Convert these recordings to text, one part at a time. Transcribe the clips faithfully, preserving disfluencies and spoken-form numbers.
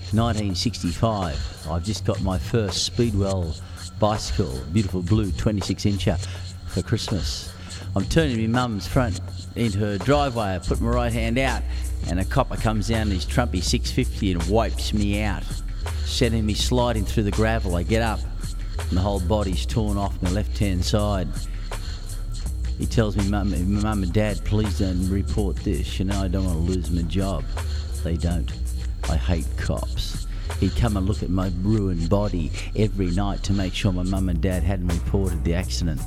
nineteen sixty-five. I've just got my first Speedwell bicycle, beautiful blue twenty-six incher for Christmas. I'm turning my mum's front into her driveway. I put my right hand out and a copper comes down in his Trumpy six fifty and wipes me out, sending me sliding through the gravel. I get up and the whole body's torn off my left hand side. He tells me, mum, mum and dad, please don't report this. You know, I don't want to lose my job. They don't. I hate cops. He'd come and look at my ruined body every night to make sure my mum and dad hadn't reported the accident.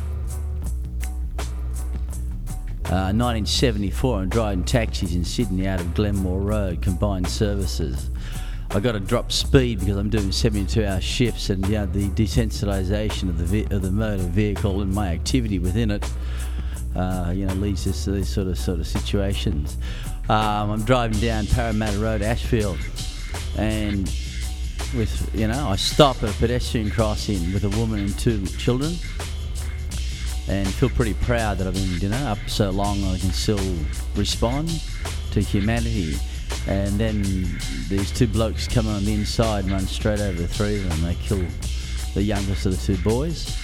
Uh, nineteen seventy-four, I'm driving taxis in Sydney out of Glenmore Road, combined services. I got to drop speed because I'm doing seventy-two hour shifts, and you know, the desensitisation of the ve- of the motor vehicle and my activity within it, uh, you know, leads us to these sort of sort of situations. Um, I'm driving down Parramatta Road, Ashfield, and with you know, I stop at a pedestrian crossing with a woman and two children, and feel pretty proud that I've been, you know, up so long I can still respond to humanity. And then these two blokes come on the inside and run straight over the three of them. They kill the youngest of the two boys.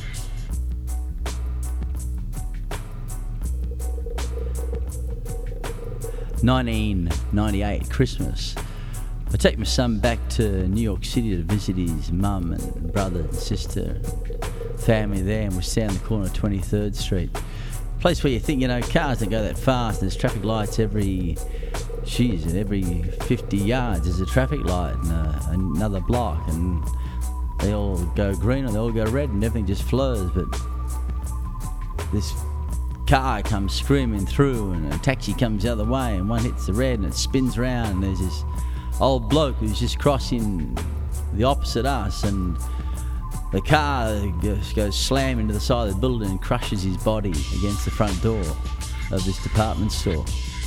nineteen ninety-eight, Christmas. I take my son back to New York City to visit his mum and brother and sister, family there, and we stand on the corner of twenty-third Street. Place where you think, you know, cars don't go that fast. There's traffic lights every, geez, every fifty yards there's a traffic light and uh, another block, and they all go green or they all go red and everything just flows. But this car comes screaming through and a taxi comes the other way and one hits the red and it spins round, and there's this old bloke who's just crossing the opposite us, and the car goes, goes slam into the side of the building and crushes his body against the front door of this department store.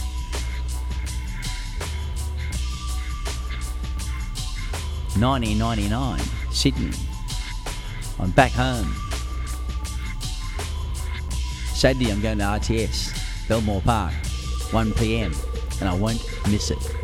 nineteen ninety-nine, Sydney. I'm back home. Saturday I'm going to R T S, Belmore Park, one p.m, and I won't miss it.